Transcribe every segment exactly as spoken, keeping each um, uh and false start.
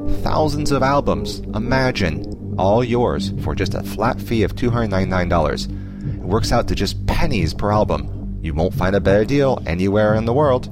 Thousands of albums, imagine, all yours for just a flat fee of two hundred ninety-nine dollars. It works out to just pennies per album. You won't find a better deal anywhere in the world.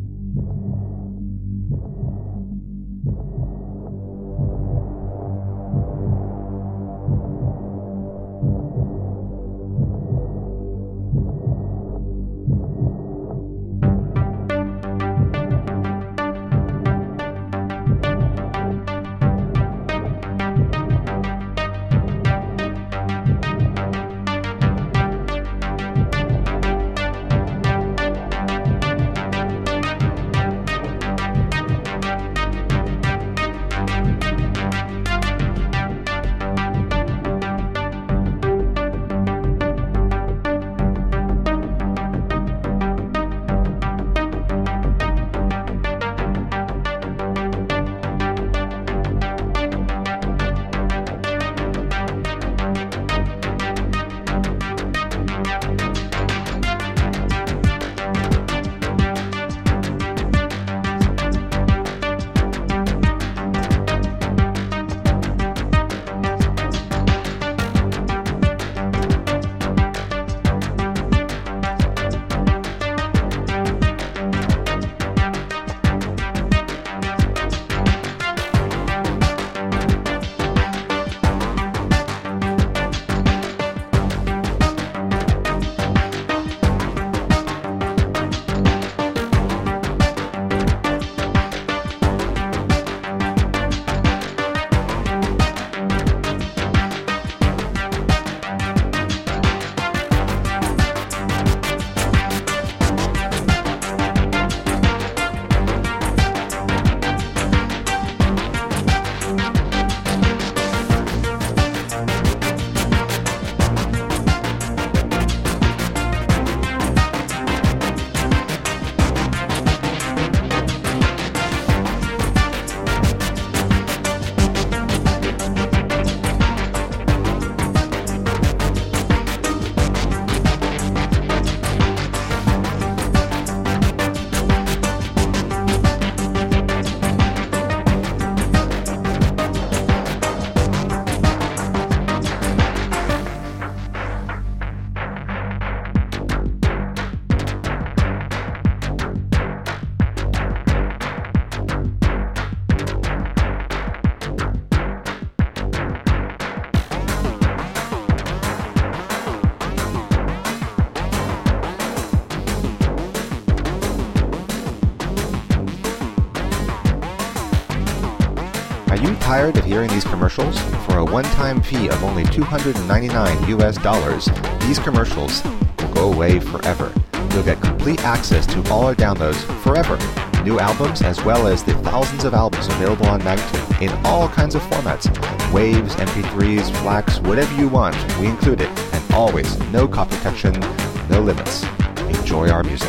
Are you tired of hearing these commercials? For a one-time fee of only two hundred ninety-nine U S dollars, these commercials will go away forever. You'll get complete access to all our downloads forever. New albums as well as the thousands of albums available on Magnatune in all kinds of formats. Waves, M P threes, FLACs, whatever you want, we include it. And always, no copy protection, no limits. Enjoy our music.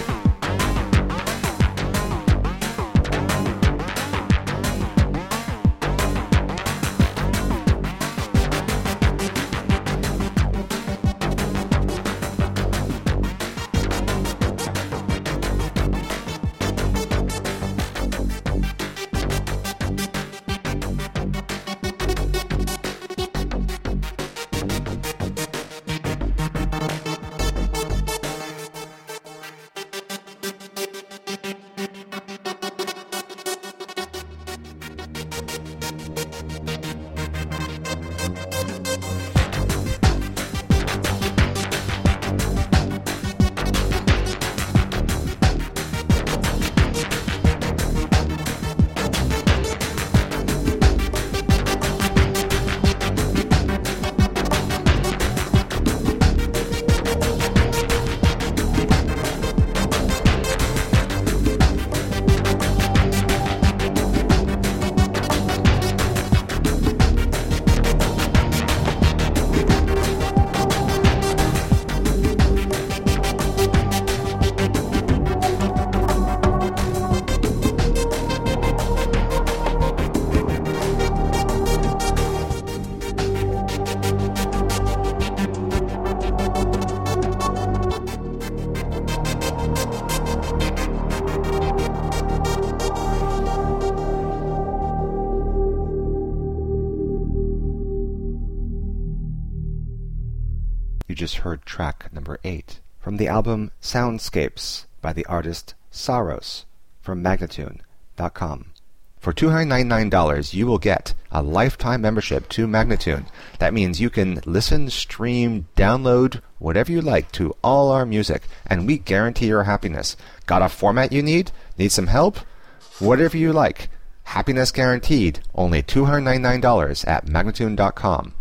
just heard track number eight from the album Soundscapes by the artist Saros from Magnatune dot com. For two hundred ninety-nine dollars, you will get a lifetime membership to Magnatune. That means you can listen, stream, download, whatever you like to all our music, and we guarantee your happiness. Got a format you need? Need some help? Whatever you like. Happiness guaranteed. Only two hundred ninety-nine dollars at Magnatune dot com.